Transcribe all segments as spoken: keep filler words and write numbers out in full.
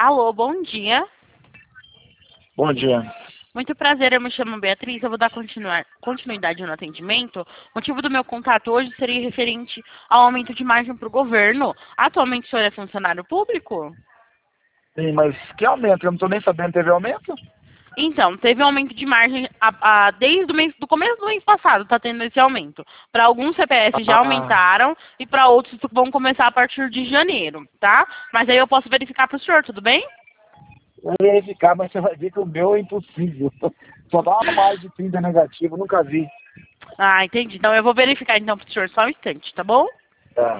Alô, bom dia. Bom dia. Muito prazer, eu me chamo Beatriz, eu vou dar continuar, continuidade no atendimento. O motivo do meu contato hoje seria referente ao aumento de margem para o governo. Atualmente o senhor é funcionário público? Sim, mas que aumento? Eu não estou nem sabendo, teve aumento? Então, teve um aumento de margem a, a, desde o mês, do começo do mês passado, está tendo esse aumento. Para alguns C P F já Ah, aumentaram e para outros vão começar a partir de janeiro, tá? Mas aí eu posso verificar para o senhor, tudo bem? vou verificar, mas você vai ver que o meu é impossível. Só dá uma mais de trinta negativo, nunca vi. Ah, entendi. Então eu vou verificar então para o senhor só um instante, tá bom? Tá,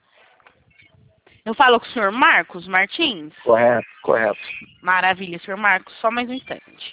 Eu falo com o senhor Marcos Martins? correto, correto. Maravilha, senhor Marcos, só mais um instante.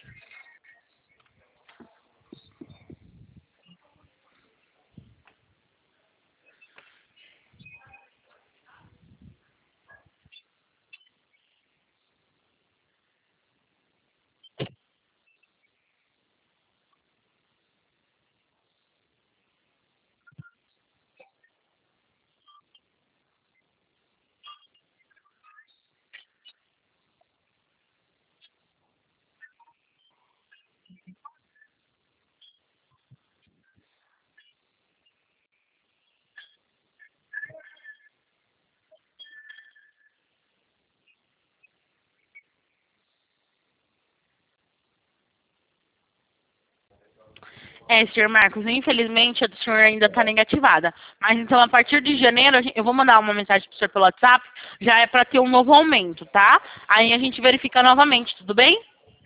É, senhor Marcos, infelizmente a do senhor ainda está negativada. Mas então, a partir de janeiro, a gente- eu vou mandar uma mensagem para o senhor pelo WhatsApp, já é para ter um novo aumento, tá? Aí a gente verifica novamente, tudo bem?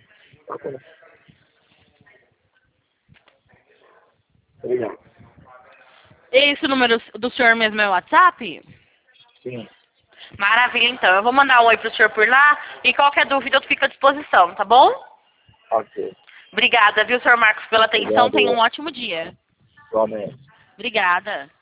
Obrigado. Esse número do senhor mesmo é o WhatsApp? Sim, Maravilha, então. Eu vou mandar um oi para o senhor por lá e qualquer dúvida eu fico à disposição, tá bom? ok. Obrigada, viu, senhor Marcos, pela atenção. Tenha um Obrigado, ótimo dia. igualmente. Obrigada.